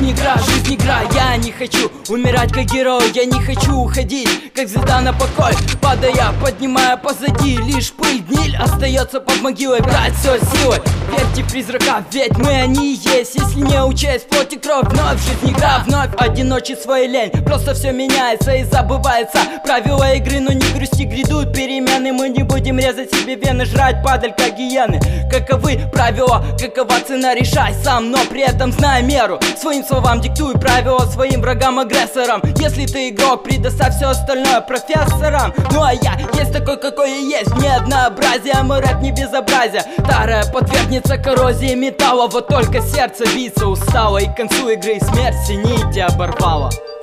жизнь игра. Я не хочу умирать как герой, я не хочу уходить как звезда на покой. Падая, поднимая позади лишь пыль, гниль остается под могилой. Брать все силой, верьте в призраков, ведь мы они и есть. Если не учесть плоть и кровь, вновь жизнь игра, вновь одиночество и лень. Просто все меняется и забывается правила игры, но не грусти, грядут перемены. Мы не будем резать себе вены, жрать падаль как гиены. Каковы правила, какова цена, решай сам, но при этом знай меру. Своим словам диктуй правила своим врагам-агрессорам. Если ты игрок, предоставь все остальное профессорам. Ну а я есть такой, какой я есть, не однообразие, мой рэп не безобразие. Старая подвергнется коррозии металла, вот только сердце биться устало, и к концу игры смерть все нити оборвала.